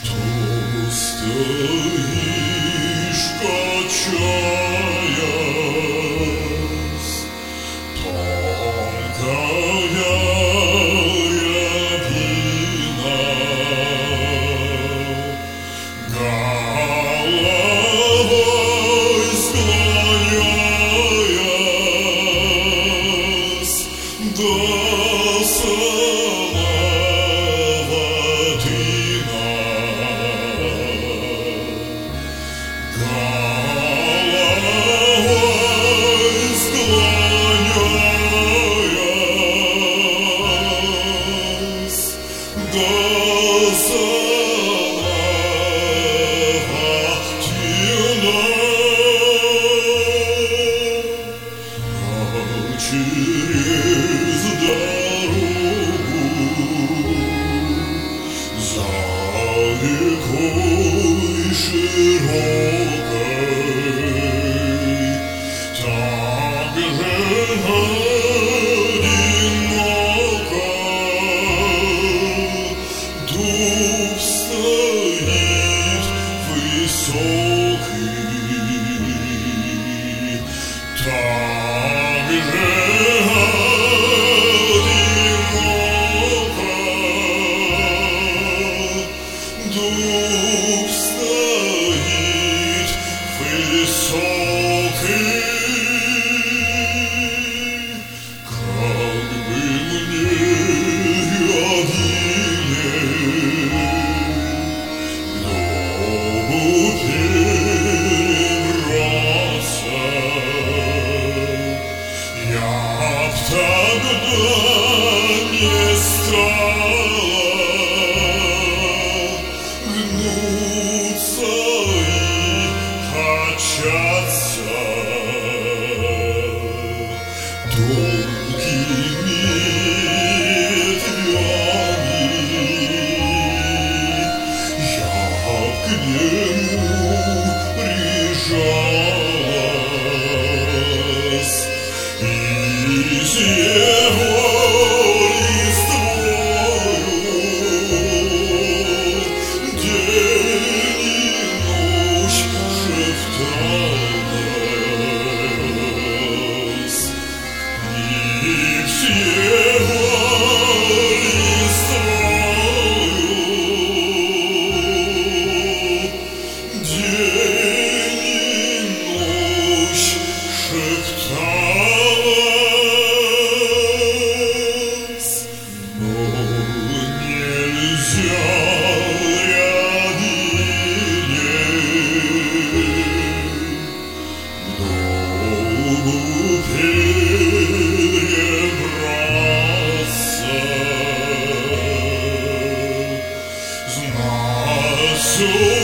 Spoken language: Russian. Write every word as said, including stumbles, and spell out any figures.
Что стоишь, качаясь, тонкая рябина, головой склоняясь до самого дна. Головой склоняясь до самого дна. А через дорогу за рекой широкой так же одиноко дуб стоит высокий, так же одиноко дуб стоит высокий. Как бы мне один ногу перебраться, я б тогда не стала гнуться и качаться тонкими ветвями. Я к нему прижалась, и с его листвою день и ночь шепталась, и с его листвою день и ночь шепталась. Но нельзя рябине ногу перебраться. Знать